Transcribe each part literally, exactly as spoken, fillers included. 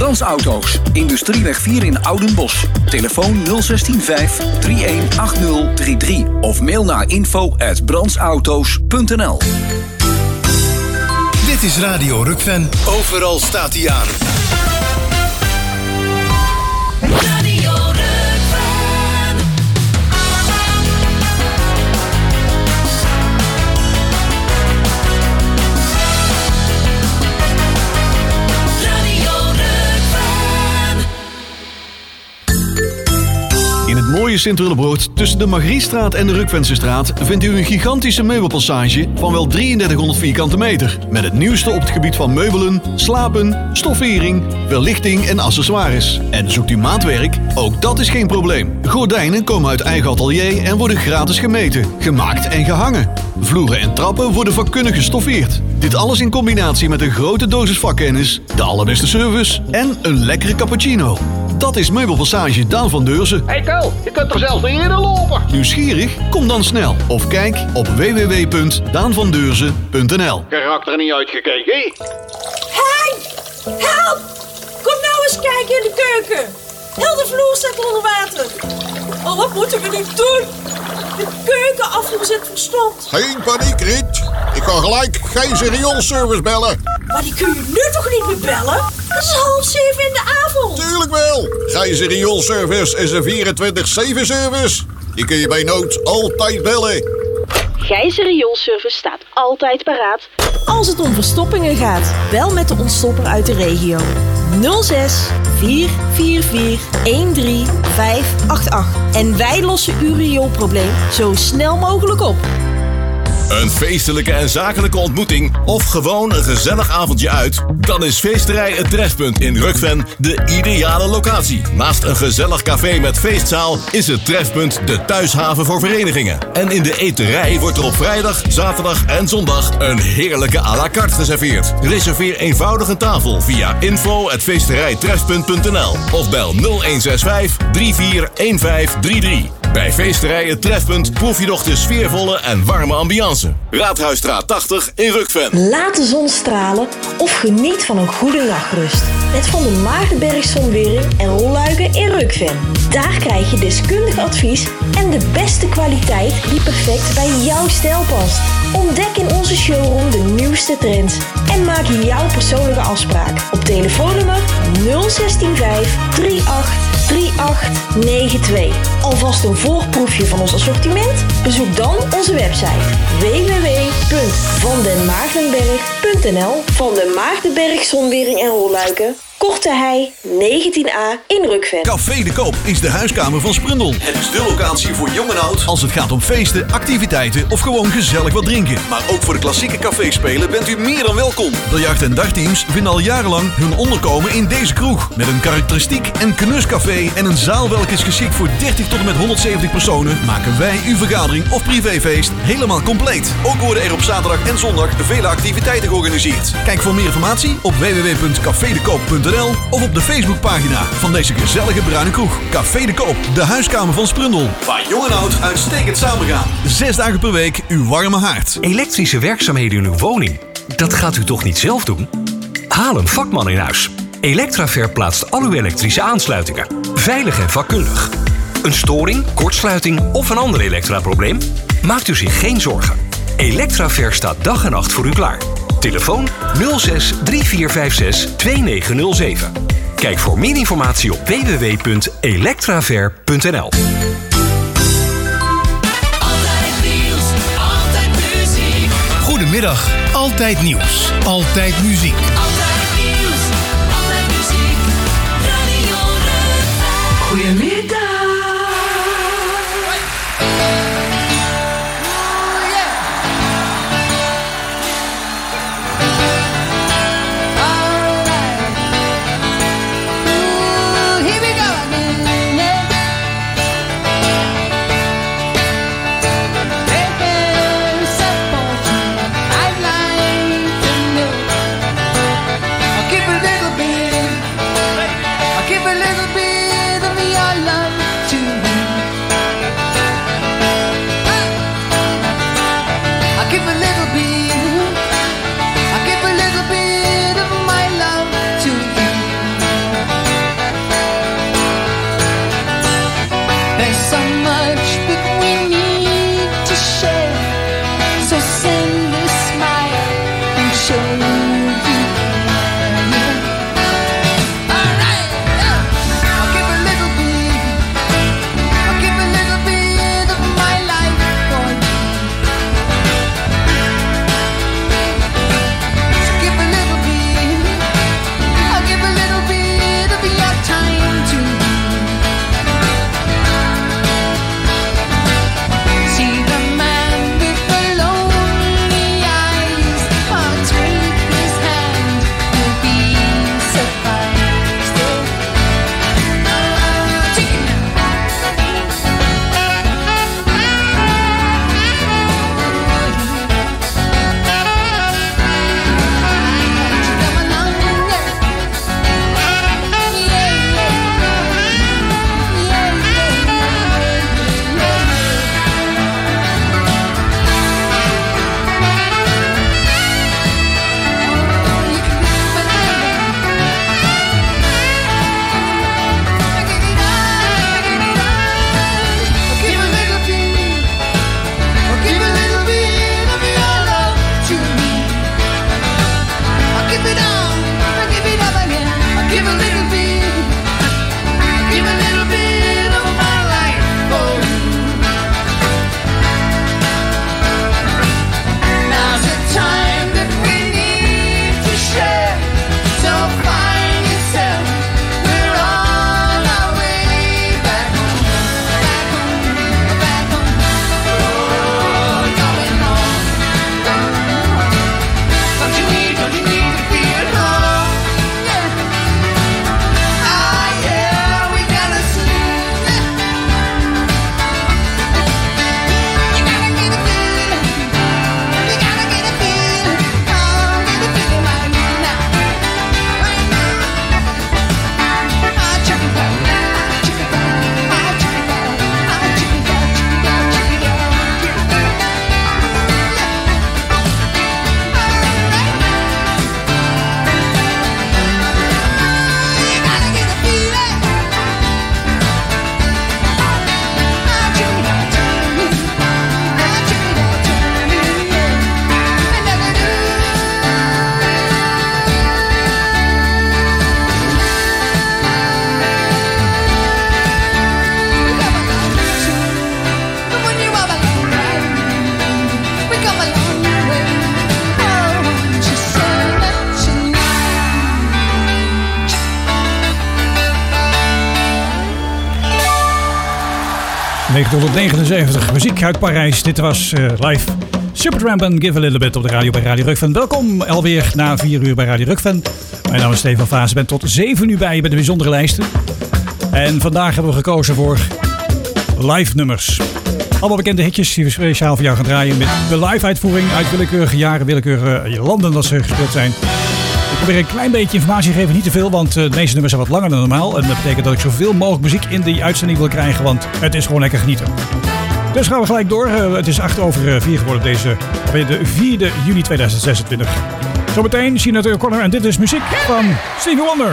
Brands Auto's, Industrieweg vier in Oudenbosch. Telefoon nul zes vijf drie een acht nul drie drie of mail naar info at brandsauto's punt n l. Dit is Radio Rukven. Overal staat hij aan. Radio Rukven. In het mooie Sint-Willebroord, tussen de Margriestraat en de Rukvensestraat, vindt u een gigantische meubelpassage van wel drieëndertighonderd vierkante meter. Met het nieuwste op het gebied van meubelen, slapen, stoffering, verlichting en accessoires. En zoekt u maatwerk? Ook dat is geen probleem. Gordijnen komen uit eigen atelier en worden gratis gemeten, gemaakt en gehangen. Vloeren en trappen worden vakkundig gestoffeerd. Dit alles in combinatie met een grote dosis vakkennis, de allerbeste service en een lekkere cappuccino. Dat is Meubelpassage Daan van Deurzen. Hey Kel, je kunt er zelfs niet eerder lopen. Nieuwsgierig? Kom dan snel. Of kijk op w w w punt daan van deurzen punt n l. Karakter niet uitgekeken, hé? Hey! Help! Kom nou eens kijken in de keuken. Heel de vloer staat onder water. Oh, wat moeten we nu doen? De keukenafvoer zit verstopt. Geen paniek, Riet. Ik ga gelijk Gijzer rioolservice bellen. Maar die kun je nu toch niet meer bellen? Het is half zeven in de avond. Tuurlijk wel. Gijzer rioolservice is een vierentwintig zeven service. Die kun je bij nood altijd bellen. Gijzer rioolservice staat altijd paraat. Als het om verstoppingen gaat, bel met de ontstopper uit de regio. nul zes vier vier vier een drie vijf acht acht. En wij lossen uw rioolprobleem zo snel mogelijk op. Een feestelijke en zakelijke ontmoeting of gewoon een gezellig avondje uit? Dan is Feesterij Het Trefpunt in Rukven de ideale locatie. Naast een gezellig café met feestzaal is het Trefpunt de thuishaven voor verenigingen. En in de eterij wordt er op vrijdag, zaterdag en zondag een heerlijke à la carte geserveerd. Reserveer eenvoudig een tafel via info at feesterijtrefpunt punt n l of bel nul een zes vijf drie vier een vijf drie drie. Bij Feesterij Het Trefpunt proef je nog de sfeervolle en warme ambiance. Raadhuisstraat tachtig in Rukven. Laat de zon stralen of geniet van een goede nachtrust. Met Van der Maagdenberg Zonwering en Rolluiken in Rukven. Daar krijg je deskundig advies en de beste kwaliteit die perfect bij jouw stijl past. Ontdek in onze showroom de nieuwste trends en maak jouw persoonlijke afspraak op telefoonnummer nul een zes vijf drie acht drie acht negen twee. Alvast een voorproefje van ons assortiment? Bezoek dan onze website w w w punt van den maagdenberg punt n l. Van den Maagdenberg Zonwering en Rolluiken, Korte Hei negentien a in Rukven. Café de Koop is de huiskamer van Sprundel. Het is de locatie voor jong en oud als het gaat om feesten, activiteiten of gewoon gezellig wat drinken. Maar ook voor de klassieke caféspelen bent u meer dan welkom. Biljart- en dartteams vinden al jarenlang hun onderkomen in deze kroeg. Met een karakteristiek en knuscafé en een zaal welke is geschikt voor dertig tot en met honderdzeventig personen, maken wij uw vergadering of privéfeest helemaal compleet. Ook worden er op zaterdag en zondag vele activiteiten georganiseerd. Kijk voor meer informatie op w w w punt café de koop punt n l of op de Facebookpagina van deze gezellige bruine kroeg. Café de Koop, de huiskamer van Sprundel. Waar jong en oud uitstekend samengaan. Zes dagen per week uw warme haard. Elektrische werkzaamheden in uw woning, dat gaat u toch niet zelf doen? Haal een vakman in huis. Electraver plaatst al uw elektrische aansluitingen. Veilig en vakkundig. Een storing, kortsluiting of een ander elektraprobleem? Maakt u zich geen zorgen. Electraver staat dag en nacht voor u klaar. Telefoon nul zes drie vier vijf zes twee negen nul zeven. Kijk voor meer informatie op w w w punt electraver punt n l. Goedemiddag, altijd nieuws, altijd muziek. Altijd nieuws, altijd muziek. Radio Rukven. Goedemiddag. I'd like to know negentienhonderdnegenenzeventig, muziek uit Parijs. Dit was uh, live Supertramp en Give a Little Bit op de radio bij Radio Rukven. Welkom alweer na vier uur bij Radio Rukven. Mijn naam is Stefan Vaas. Ik ben tot zeven uur bij je met de bijzondere lijsten. En vandaag hebben we gekozen voor live nummers. Allemaal bekende hitjes die we speciaal voor jou gaan draaien met de live uitvoering uit willekeurige jaren, willekeurige landen dat ze gespeeld zijn. Ik probeer een klein beetje informatie te geven, niet te veel, want de meeste nummers zijn wat langer dan normaal. En dat betekent dat ik zoveel mogelijk muziek in die uitzending wil krijgen, want het is gewoon lekker genieten. Dus gaan we gelijk door. Het is acht over vier geworden deze, de vierde juni tweeduizend zesentwintig. Zometeen Sinead O'Connor en dit is muziek van Stevie Wonder.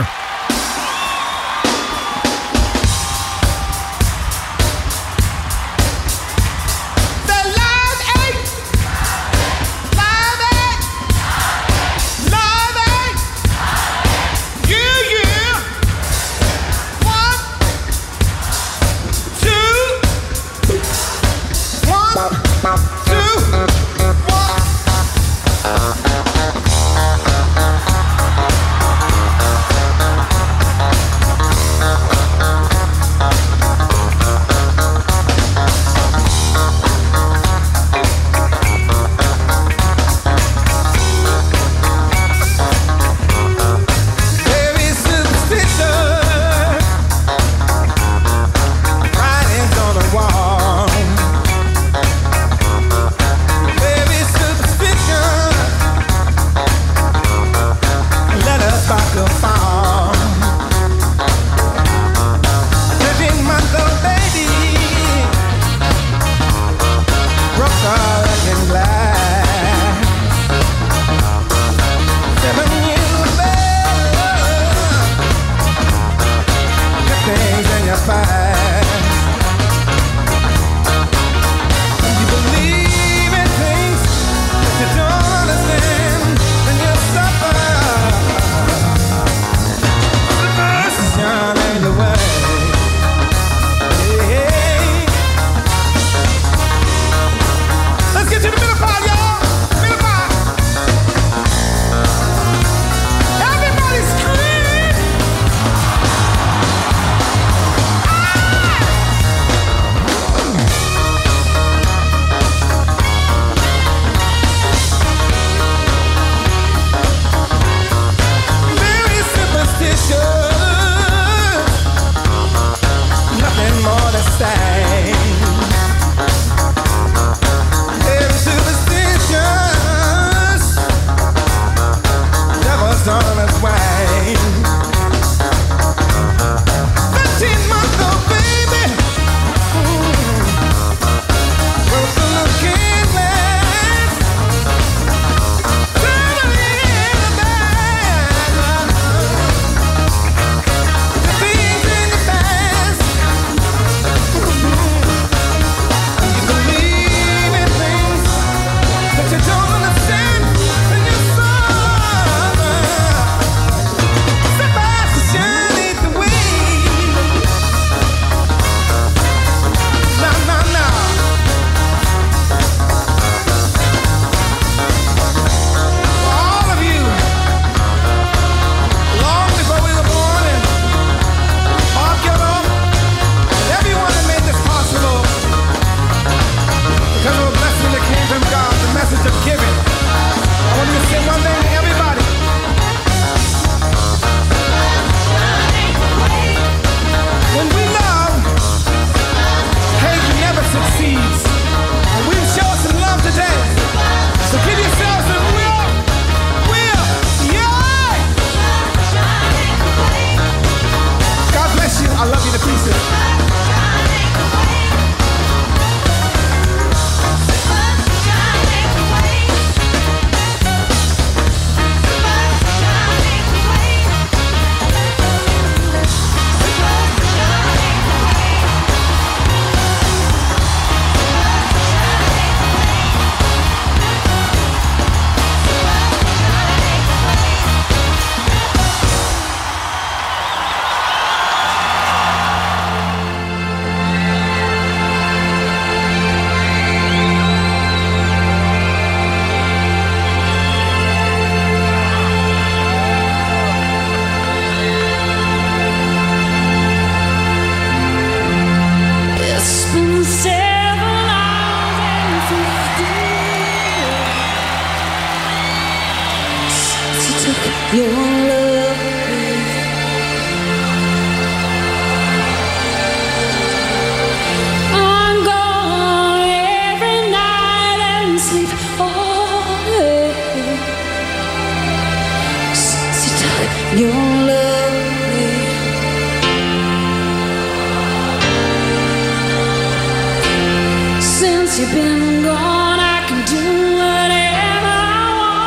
you've been gone, I can do whatever I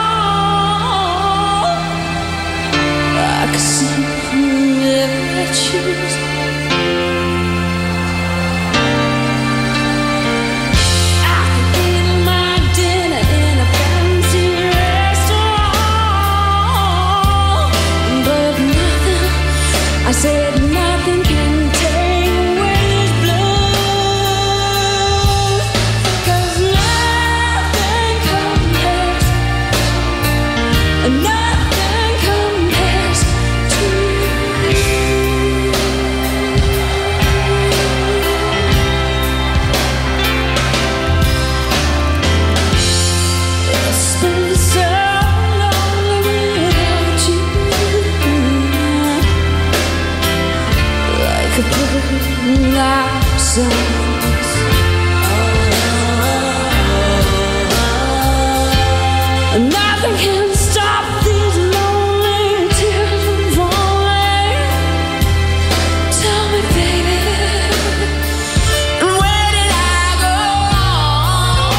want. I can see whoever I choose. I can eat my dinner in a fancy restaurant, but nothing, I said nothing can take away this blues. 'Cause nothing compares, nothing compares to you. It's been so long without you, like a broken out song. Nothing can stop these lonely tears from falling. Tell me, baby, where did I go wrong?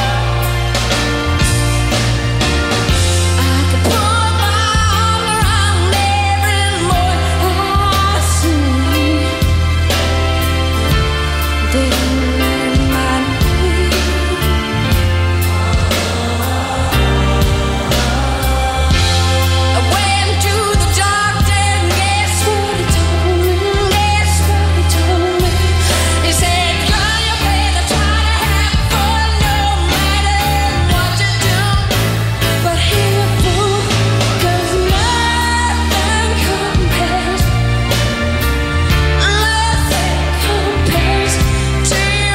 I could put my arm around every boy I see. They remind me. I went to the doctor and guess what he told me? Guess what he told me? He said, girl, you better try to have fun no matter what you do. But here, fool, 'cause nothing compares, nothing compares to you.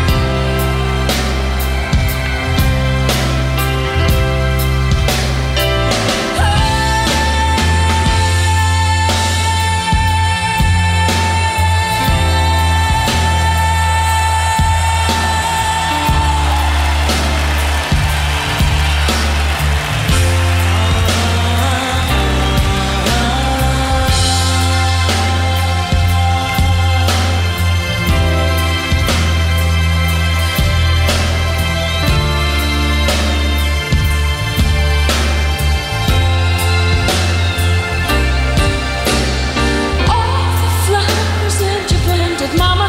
All the flowers that you planted, mama,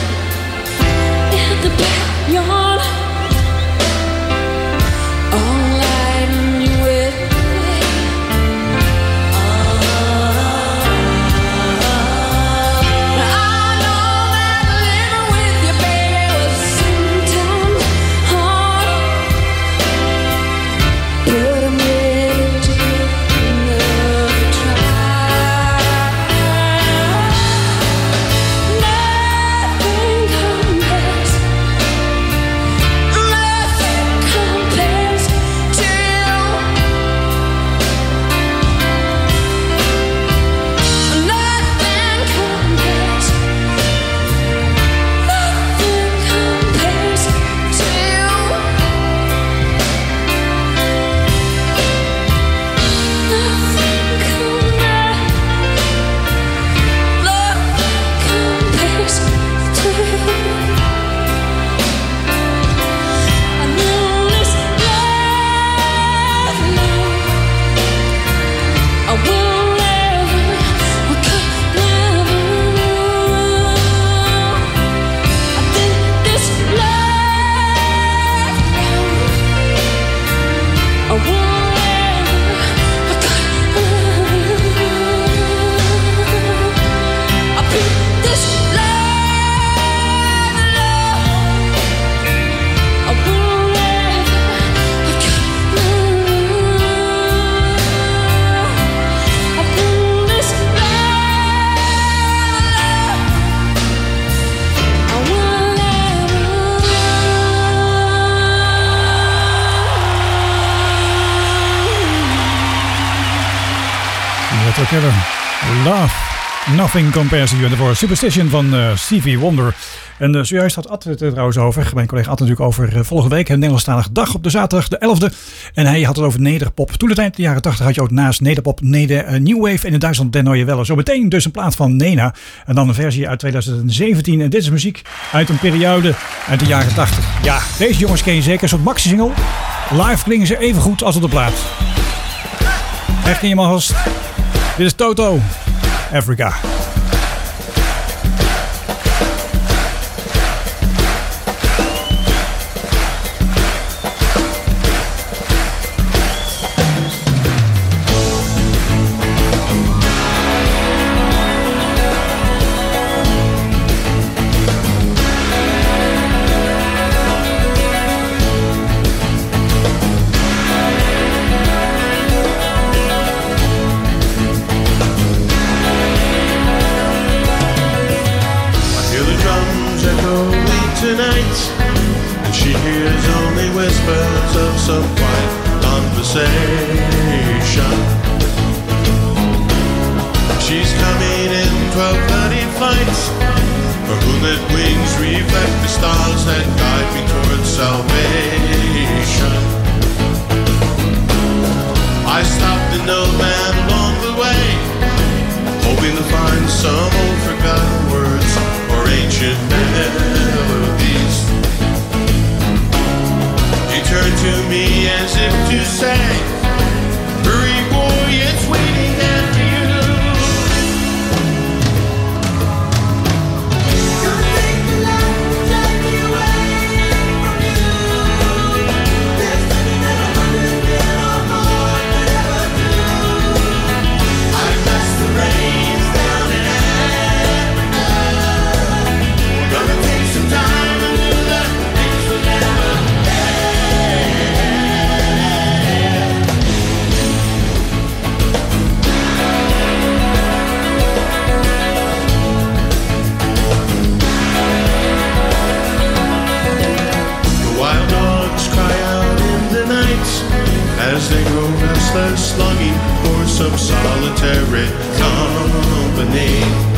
in the backyard, all lighting you with way. I know that living with you, baby, was sometimes hard, but I'm ready to give another try. Nothing compares, nothing compares to you. Nothing compares, nothing compares to you. Nothing compares, nothing compares to you. I know this love, love, I will never, I could never. I think this love, love, I will never, I could never. I pick this love, love, I will never, I could never. I pull this love, love, I will Je weet ook hebben. Love. Nothing Compares to You. En daarvoor Superstition van uh, Stevie Wonder. En uh, zojuist had Ad het er trouwens over. Mijn collega Ad natuurlijk over uh, volgende week. Een Nederlandstalige dag op de zaterdag de elfde. En hij had het over nederpop. Toen de tijd, de jaren tachtig, had je ook naast nederpop, neder, uh, New Wave. En in Duitsland Den Neue Welle. Zo meteen dus een plaat van Nena. En dan een versie uit twintig zeventien. En dit is muziek uit een periode uit de jaren tachtig. Ja, deze jongens ken je zeker. Een soort maxi-single. Live klingen ze even goed als op de plaat. Echt in je vast. Dit is Toto. Africa. Some quiet conversation. She's coming in twelve thirty flights. Her moonlit wings reflect the stars that guide me towards salvation. I stopped an old man along the way, hoping to find some old forgotten words or ancient melodies. He turned to me as if to say, hurry boy, it's waiting after you. Gonna take the light and take me away from you. There's nothing that a hundred men or more could ever do. I bless the rains down in Africa. Gonna take some time and do the things we never did. As they grow restless, longing for some solitary company.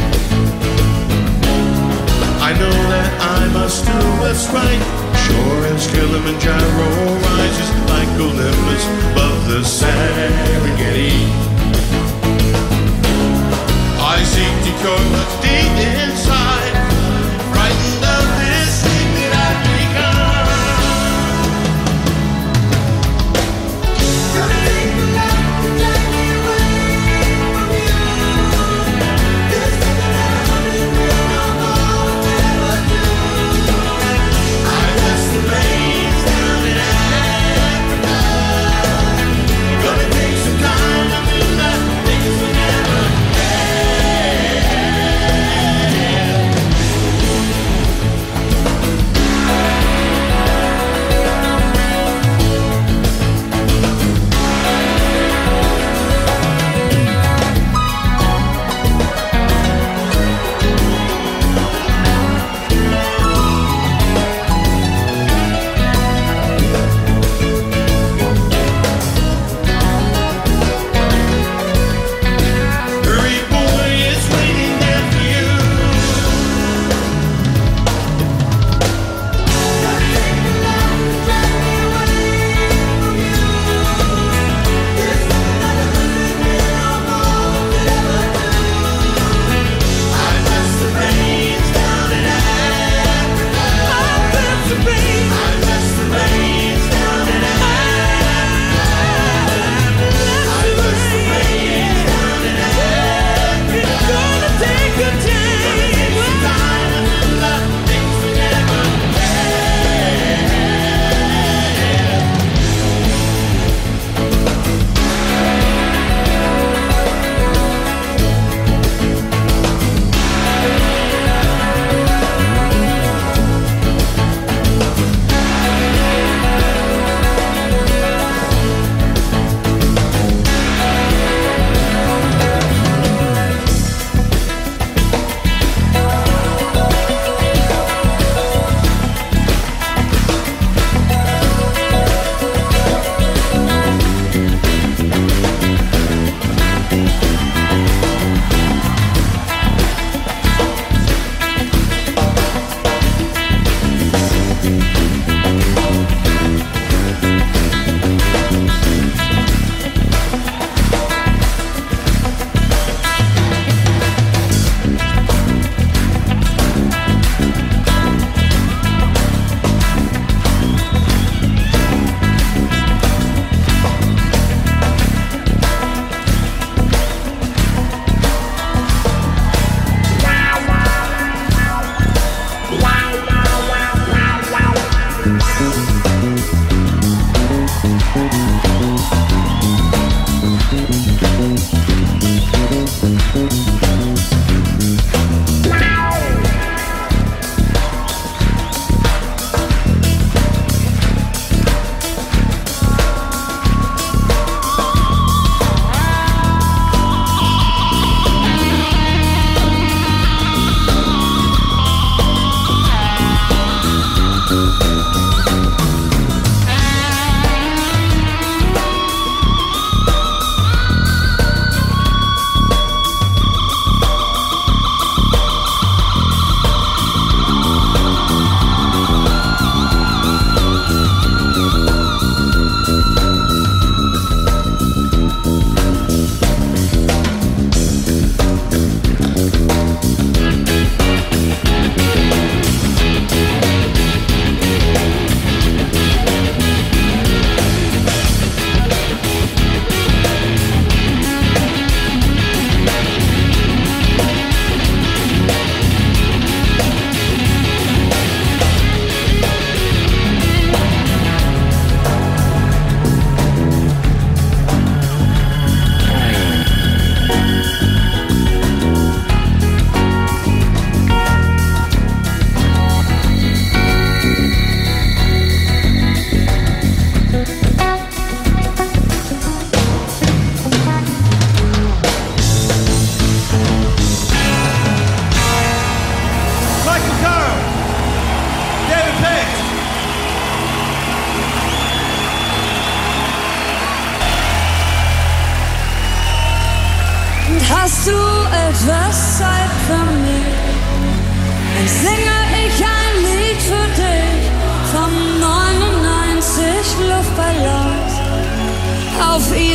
I know that I must do what's right. Sure as Kilimanjaro rises like Olympus above the Serengeti. I seek to cure what's deep inside, frightened of this thing that I've become. Gonna take some time to do the things we never had.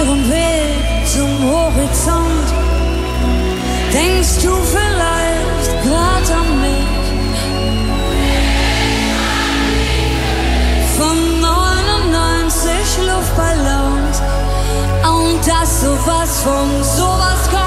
ihrem Weg zum Horizont. Denkst du vielleicht grad an mich? Von neunundneunzig Luftballons und dass sowas von sowas kommt.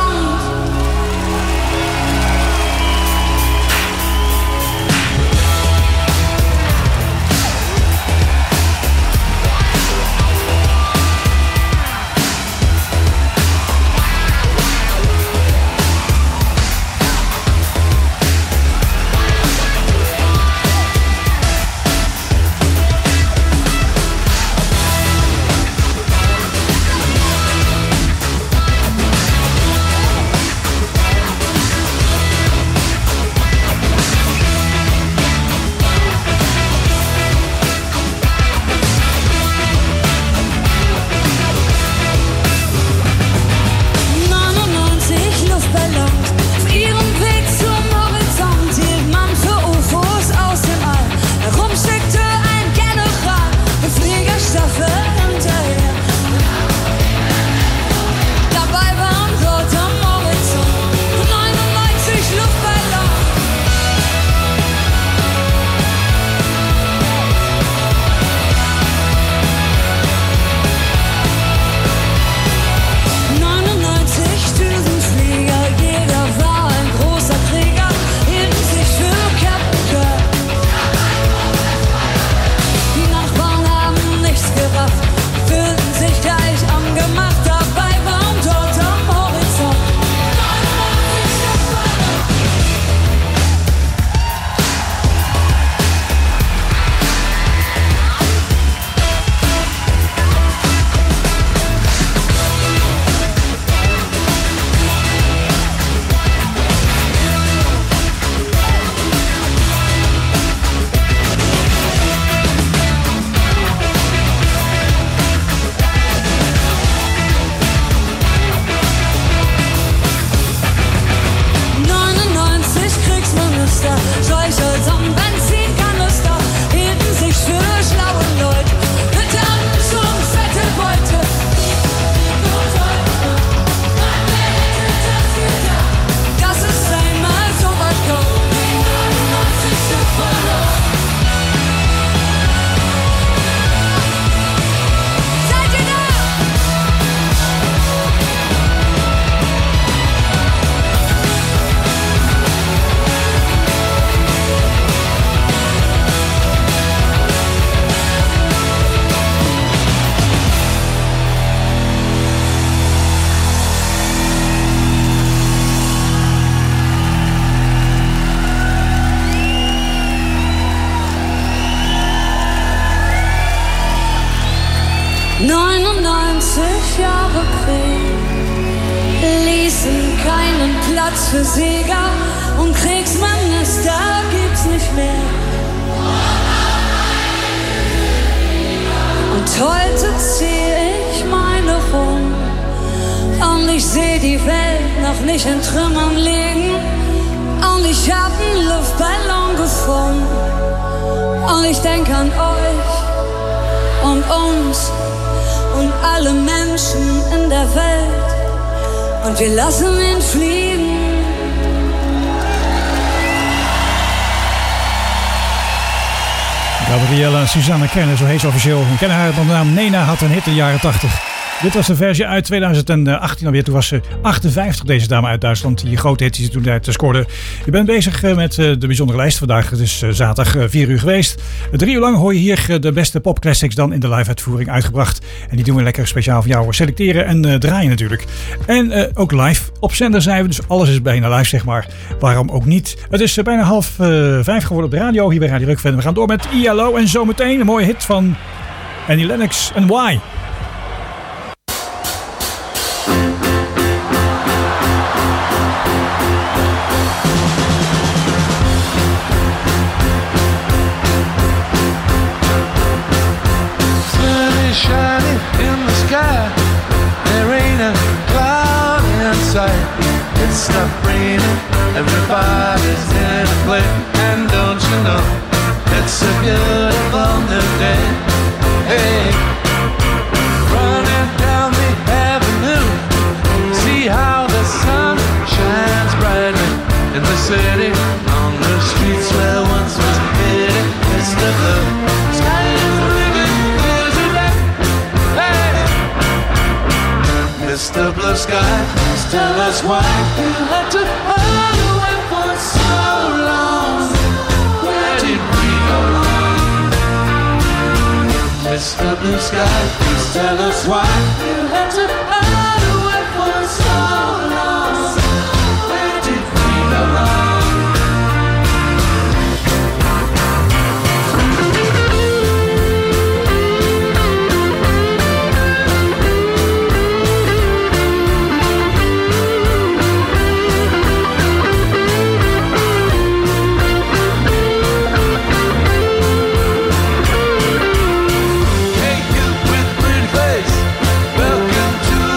neunundneunzig Jahre Krieg ließen keinen Platz für Sieger und Kriegsminister gibt's nicht mehr. Und heute zieh ich meine rum und ich seh die Welt noch nicht in Trümmern liegen und ich hab einen Luftballon gefunden und ich denk an euch und uns und alle Menschen in der Welt und wir lassen ihn fliegen. Gabriella Susanne Kenner, zo heet ze officieel. We kennen haar onder de naam Nena, had een hit in de jaren tachtig. Dit was de versie uit tweeduizend achttien alweer. Toen was ze achtenvijftig, deze dame uit Duitsland. Die grote hit die ze toen uit scoorde. Je bent bezig met de bijzondere lijst vandaag. Het is zaterdag vier uur geweest. Drie uur lang hoor je hier de beste popclassics dan in de live uitvoering uitgebracht. En die doen we lekker speciaal voor jou selecteren en uh, draaien natuurlijk. En uh, ook live op zender zijn we. Dus alles is bijna live, zeg maar. Waarom ook niet? Het is uh, bijna half uh, vijf geworden op de radio. Hier bij Radio Rukven. We gaan door met I L O. En zometeen een mooie hit van Annie Lennox en Why. Shining in the sky, there ain't a cloud in sight. It's stopped raining, everybody's in a play, and don't you know, it's a beautiful new day. Hey, running down the city, on the streets where once was pity. Mister Blue Sky is living clear as a day. Hey, Mister Blue Sky, please tell us why you had to hide away for so long. Where did we go wrong? Mister Blue Sky, please tell us why you had to hide away for so long. Where did we go wrong? Hey, you with pretty face, welcome to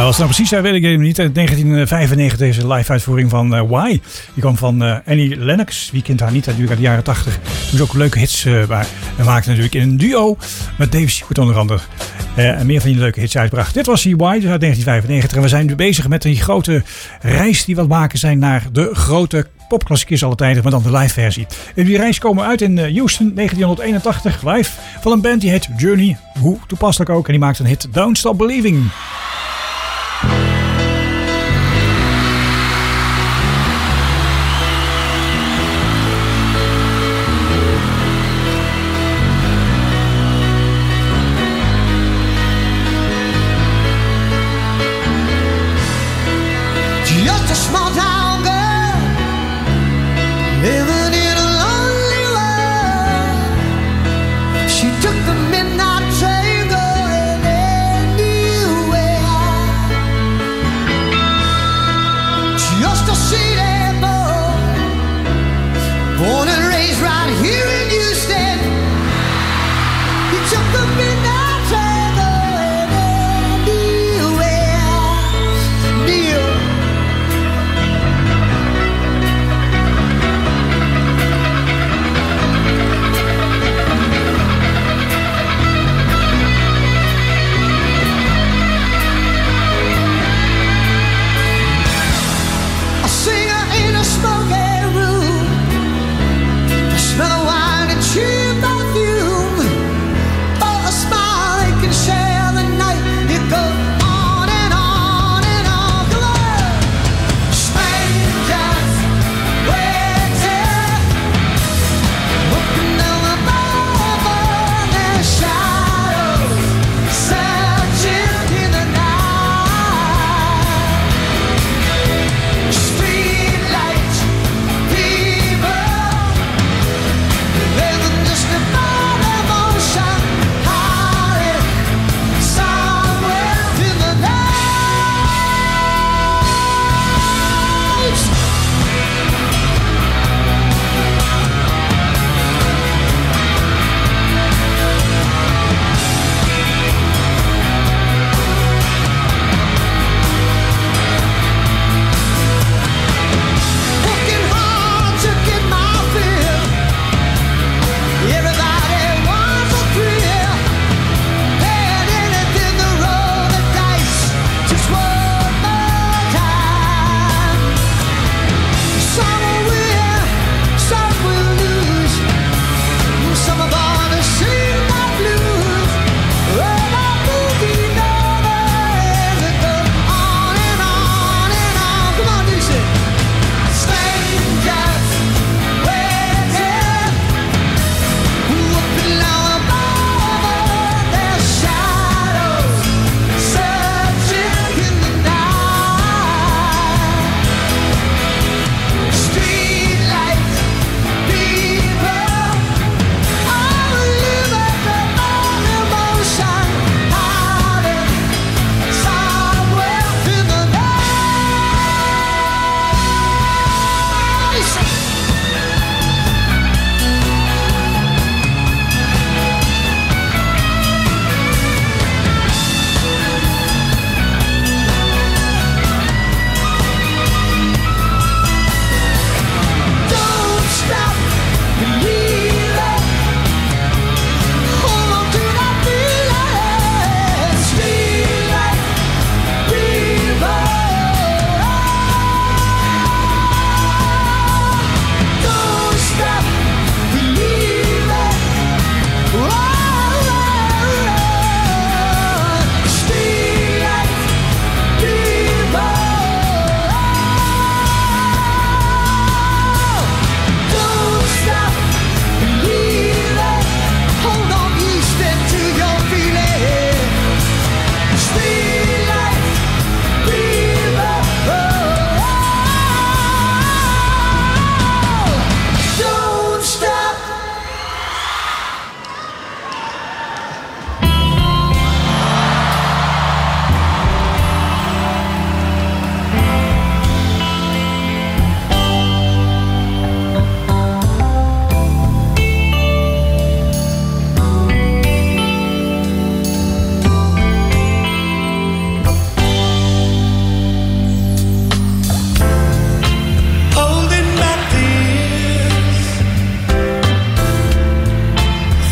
als het nou precies zijn, weet ik even niet. In negentien vijfennegentig deze live uitvoering van uh, Why. Die kwam van uh, Annie Lennox. Wie kent haar niet? Natuurlijk uit de jaren tachtig. Dus ook leuke hits. Uh, waar we maakten natuurlijk in een duo met Dave Stewart onder andere. Uh, en meer van die leuke hits uitbracht. Dit was die Why, dus uit negentien vijfennegentig. En we zijn nu bezig met die grote reis die we aan het maken zijn naar de grote popklassiekers alle tijden, maar dan de live versie. En die reis komen uit in Houston, negentien eenentachtig, live van een band die heet Journey. Hoe toepasselijk ook. En die maakt een hit, Don't Stop Believing. Just a small town girl living in a lonely world. She took the midnight train going anywhere.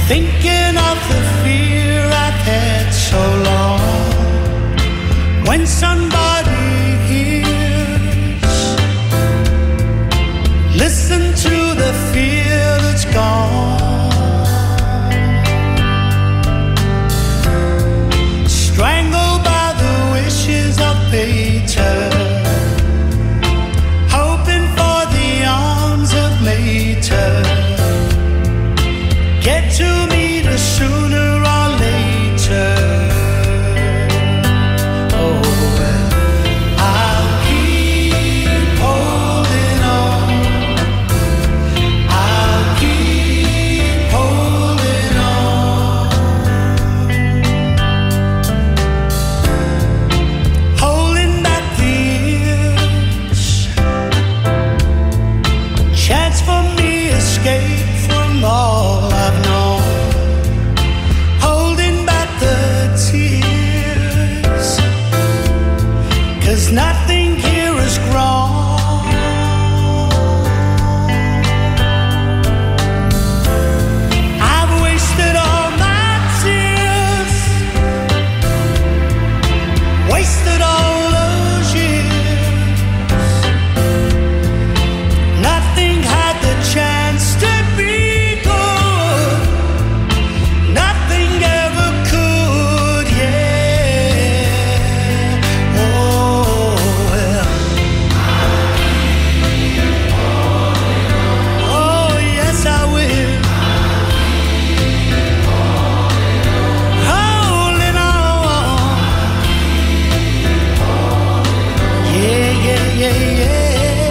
thinking of the fear I've had so long. When somebody hears, listen to the fear that's gone. Strangled by the wishes of Peter, hoping for the arms of later. Get to meet us sooner or later. Oh, well, I'll keep holding on. I'll keep holding on. Holding back the years. Chance for me escape from all I've known. Holding back the tears, 'cause nothing here is grown. I've wasted all my tears, wasted all those years. Nothing had the chance to be good. Nothing ever could, yeah. Oh, well. Oh, yes, I will. Holding on. Yeah, yeah, yeah, yeah.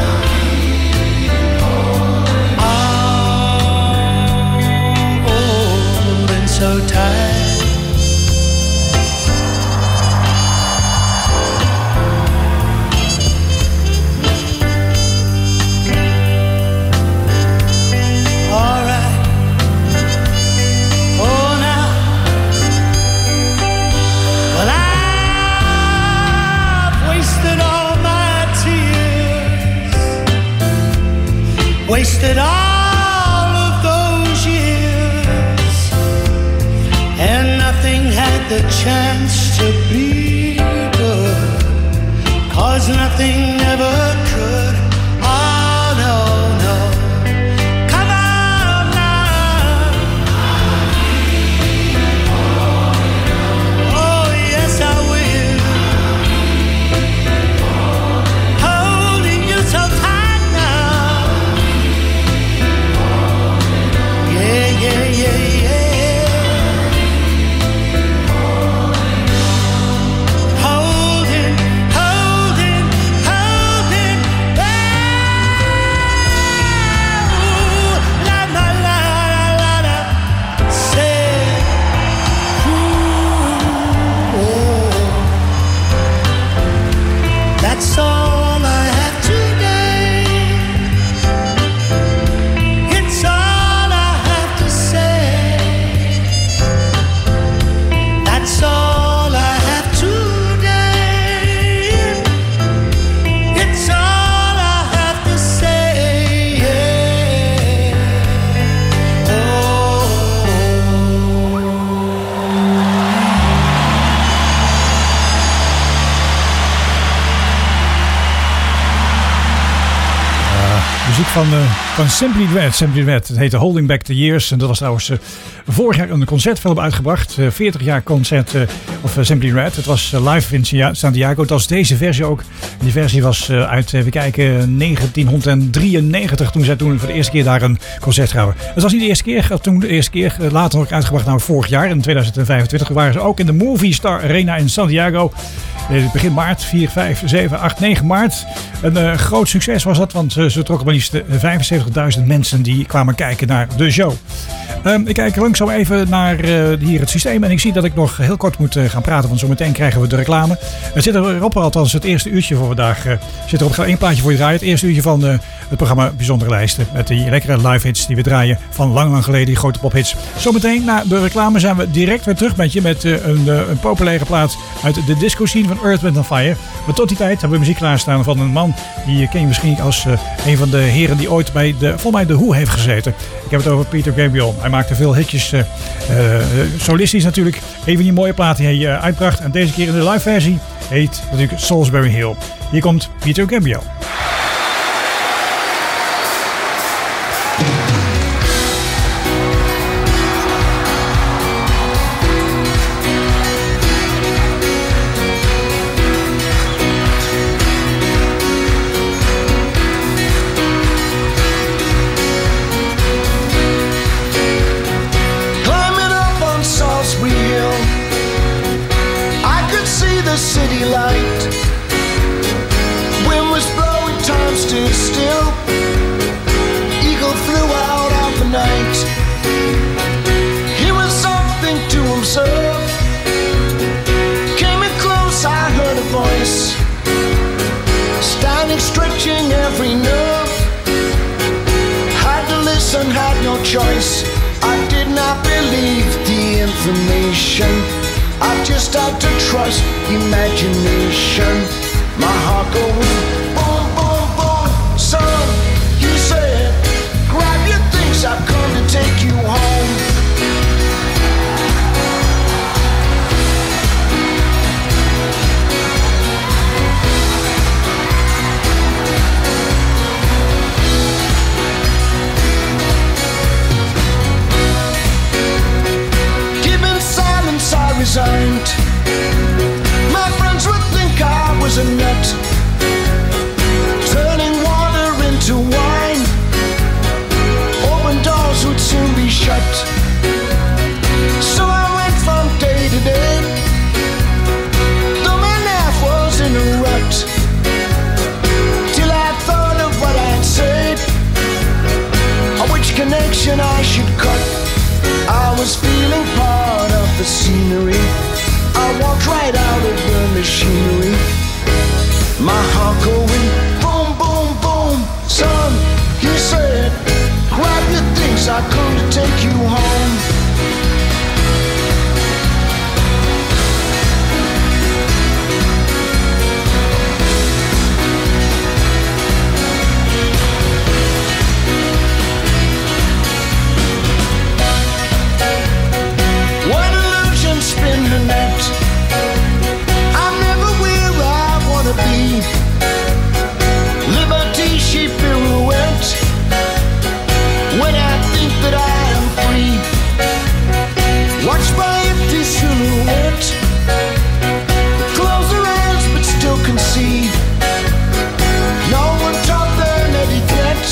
I'm holding so tight. All right. Oh, now. Well, I've wasted all my tears, wasted all of those years, and nothing had the chance to be good, 'cause nothing ever could. Oh, no, no. Come on now. Oh, yes, I will. Holding you so tight now. Yeah, yeah, yeah, yeah. Holding, holding, holding. Oh, la, la, la, la, la. Say, ooh, oh. That's all I have today. It's all I have to say. That's all I have today. It's all I have to say. Yeah. Oh. Muziek van, uh, van Simply Red. Simply Red. Het heette Holding Back the Years. En dat was trouwens uh, vorig jaar een concertfilm uitgebracht. Uh, veertig jaar concert uh, of uh, Simply Red. Het was uh, live in Santiago. Het was deze versie ook. Die versie was uh, uit, even kijken, negentien drieënnegentig. Toen zij toen voor de eerste keer daar een concert gaven. Het was niet de eerste keer. Toen de eerste keer. Uh, later nog uitgebracht, nou vorig jaar in tweeduizend vijfentwintig. Waren ze ook in de Movie Star Arena in Santiago. Uh, begin maart. vier, vijf, zeven, acht, negen maart. Een uh, groot succes was dat. Want uh, ze trokken maar liefst vijfenzeventigduizend mensen die kwamen kijken naar de show. Um, ik kijk langzaam even naar uh, hier het systeem. En ik zie dat ik nog heel kort moet uh, gaan praten. Want zometeen krijgen we de reclame. Er zit erop, althans het eerste uurtje voor vandaag. Uh, zit erop, ik ga één plaatje voor je draaien. Het eerste uurtje van uh, het programma Bijzondere Lijsten. Met die lekkere live hits die we draaien van lang lang geleden. Die grote pophits. Zometeen na de reclame zijn we direct weer terug met je. Met uh, een, uh, een populaire plaat uit de disco scene van Earth, Wind and Fire. Maar tot die tijd hebben we muziek klaarstaan van een man. Die ken je misschien als uh, een van de heren die ooit bij de, volgens mij de Who heeft gezeten. Ik heb het over Peter Gabriel. Hij maakte veel hitjes. Uh, uh, solistisch natuurlijk. Een van die mooie platen die hij uh, uitbracht. En deze keer in de live versie heet natuurlijk Salisbury Hill. Hier komt Peter Gabriel. City light, wind was blowing, time stood still. Eagle flew out of the night. He was something to observe. Came in close, I heard a voice, standing, stretching every nerve. Had to listen, had no choice. I did not believe the information. I just had to trust imagination. My heart going boom, boom, boom. Son, he said, grab your things, I've come to take you home. Given silence, I resigned. My friends would think I was a nut, turning water into wine. Open doors would soon be shut. So I went from day to day, though my life was in a rut, till I thought of what I'd said, or which connection I should cut. I was feeling part of the scenery. I walked right out of the machinery. My heart going boom, boom, boom. Son, he said, grab your things, I come to take you home. What illusion spin her net? I'm never where I wanna be. Liberty, she pirouette when I think that I am free. Watch my empty silhouette. Close her eyes but still can see. No one taught them etiquette.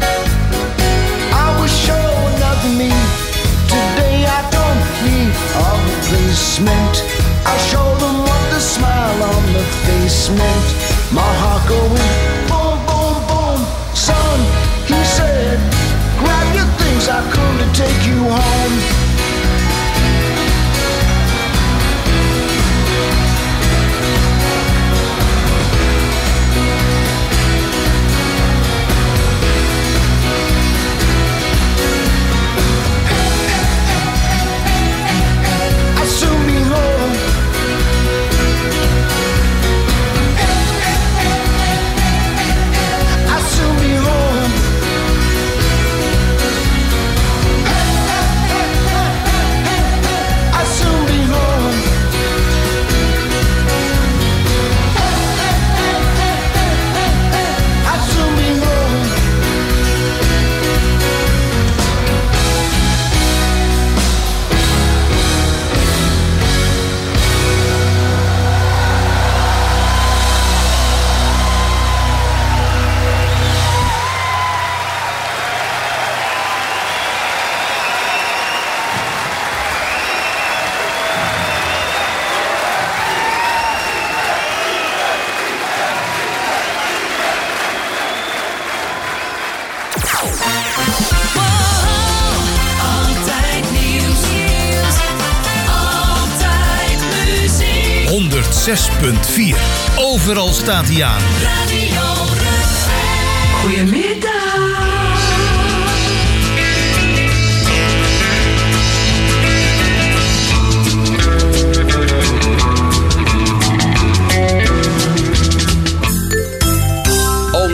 I was showing another me. Today I don't need a replacement. I show them what the smile on the face meant. My heart going boom, boom, boom. Son, he said, grab your things, I come to take you home. I'll soon be home. I'll soon be home. I'll soon be home. I'll soon be home. Altijd nieuws, altijd muziek. honderdzes punt vier. Overal staat hij aan. Radio Rugven. Goedemiddag. Al meer dan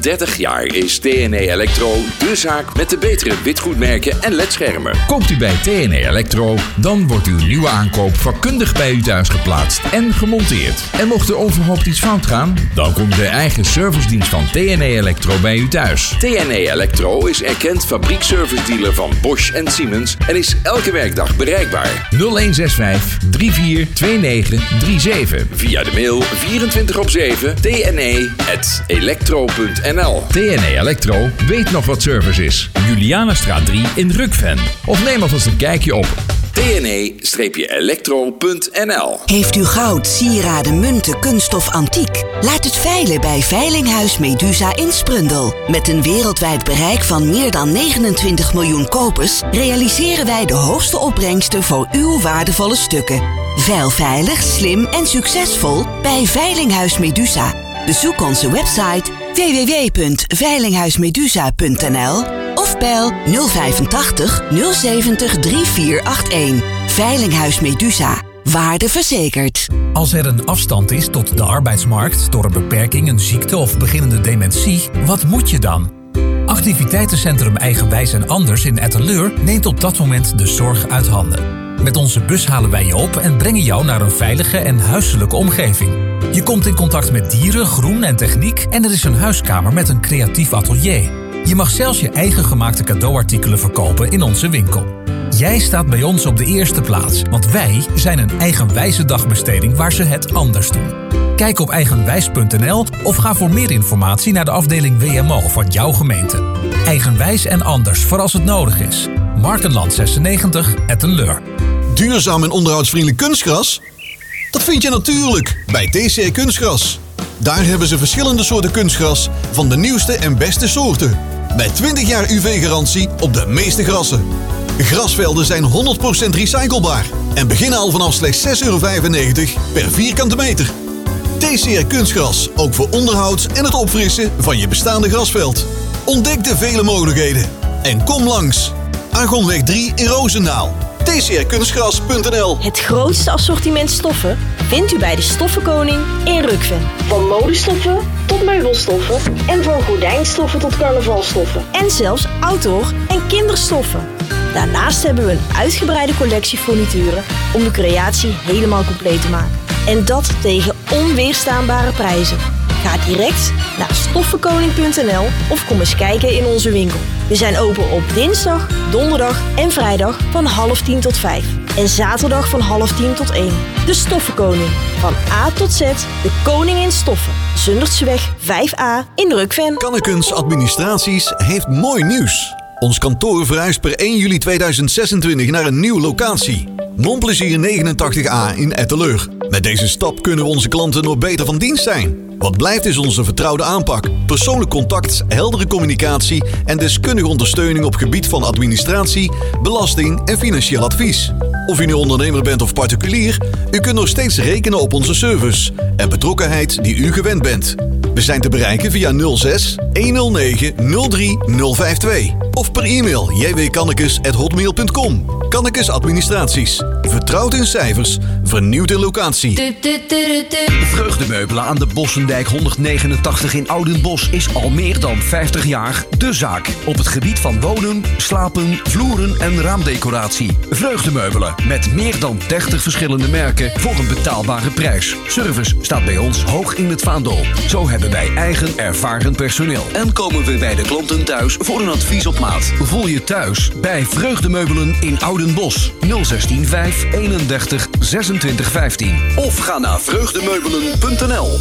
dertig jaar is T N E Electro de zaak met de betere witgoedmerken en ledschermen. Koopt u bij T N E Electro, dan wordt uw nieuwe aankoop vakkundig bij u thuis geplaatst en gemonteerd. En mocht er overhoop iets fout gaan, dan komt de eigen servicedienst van T N E Electro bij u thuis. T N E Electro is erkend fabriekservice-dealer van Bosch en Siemens en is elke werkdag bereikbaar. nul een zes vijf drie vier twee negen drie zeven. Via de mail vierentwintig op zeven t n e punt electro punt n l. T N E Electro weet nog wat service is. Julianastraat drie in Rukven. Of neem alvast een kijkje op T N E electro punt n l. Heeft u goud, sieraden, munten, kunststof, antiek? Laat het veilen bij Veilinghuis Medusa in Sprundel. Met een wereldwijd bereik van meer dan negenentwintig miljoen kopers realiseren wij de hoogste opbrengsten voor uw waardevolle stukken. Veil veilig, slim en succesvol bij Veilinghuis Medusa. Bezoek onze website w w w punt veilinghuismedusa punt n l of bel nul vijfentachtig nul zeventig drie vier acht een. Veilinghuis Medusa. Waarde verzekerd. Als er een afstand is tot de arbeidsmarkt door een beperking, een ziekte of beginnende dementie, wat moet je dan? Activiteitencentrum Eigenwijs en Anders in Etteleur neemt op dat moment de zorg uit handen. Met onze bus halen wij je op en brengen jou naar een veilige en huiselijke omgeving. Je komt in contact met dieren, groen en techniek en er is een huiskamer met een creatief atelier. Je mag zelfs je eigen gemaakte cadeauartikelen verkopen in onze winkel. Jij staat bij ons op de eerste plaats, want wij zijn een eigenwijze dagbesteding waar ze het anders doen. Kijk op eigenwijs punt n l of ga voor meer informatie naar de afdeling W M O van jouw gemeente. Eigenwijs en anders voor als het nodig is. Markenland zesennegentig, Etteleur. Duurzaam en onderhoudsvriendelijk kunstgras? Dat vind je natuurlijk bij T C R Kunstgras. Daar hebben ze verschillende soorten kunstgras van de nieuwste en beste soorten. Met twintig jaar U V-garantie op de meeste grassen. Grasvelden zijn honderd procent recyclebaar en beginnen al vanaf slechts zes euro vijfennegentig per vierkante meter. T C R Kunstgras, ook voor onderhoud en het opfrissen van je bestaande grasveld. Ontdek de vele mogelijkheden en kom langs. Argonweg drie in Roosendaal. t c r kunstgras punt n l. Het grootste assortiment stoffen vindt u bij de Stoffenkoning in Rukven. Van modestoffen tot meubelstoffen en van gordijnstoffen tot carnavalstoffen. En zelfs outdoor- en kinderstoffen. Daarnaast hebben we een uitgebreide collectie furnituren om de creatie helemaal compleet te maken. En dat tegen onweerstaanbare prijzen. Ga direct naar stoffenkoning punt n l of kom eens kijken in onze winkel. We zijn open op dinsdag, donderdag en vrijdag van half tien tot vijf. En zaterdag van half tien tot één. De Stoffenkoning. Van A tot Z, de koning in stoffen. Zundertseweg vijf a in Rukven. Kannekens Administraties heeft mooi nieuws. Ons kantoor verhuist per één juli tweeduizend zesentwintig naar een nieuwe locatie. Montplezier negenentachtig a in Etteleur. Met deze stap kunnen we onze klanten nog beter van dienst zijn. Wat blijft is onze vertrouwde aanpak, persoonlijk contact, heldere communicatie en deskundige ondersteuning op gebied van administratie, belasting en financieel advies. Of u nu ondernemer bent of particulier, u kunt nog steeds rekenen op onze service en betrokkenheid die u gewend bent. We zijn te bereiken via nul zes honderdnegen nul drie nul vijf twee of per e-mail j w kannekes at hotmail punt com. Kannekes Administraties. Vertrouwd in cijfers, vernieuwd in locatie. Vreugdemeubelen aan de Bossendijk honderdnegenentachtig in Oudenbosch is al meer dan vijftig jaar de zaak. Op het gebied van wonen, slapen, vloeren en raamdecoratie. Vreugdemeubelen met meer dan dertig verschillende merken voor een betaalbare prijs. Service staat bij ons hoog in het vaandel. Zo hebben wij eigen ervaren personeel. En komen we bij de klanten thuis voor een advies op maat. Voel je thuis bij Vreugdemeubelen in Oudenbosch. nul zestien vijf eenendertig zesentwintig vijftien. Of ga naar vreugdemeubelen punt n l.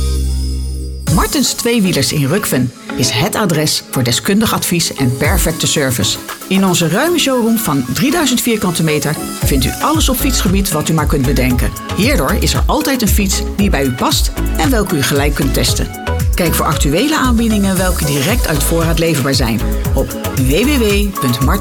Martens Tweewielers in Rukven is het adres voor deskundig advies en perfecte service. In onze ruime showroom van drieduizend vierkante meter vindt u alles op fietsgebied wat u maar kunt bedenken. Hierdoor is er altijd een fiets die bij u past en welke u gelijk kunt testen. Kijk voor actuele aanbiedingen welke direct uit voorraad leverbaar zijn op w w w punt martens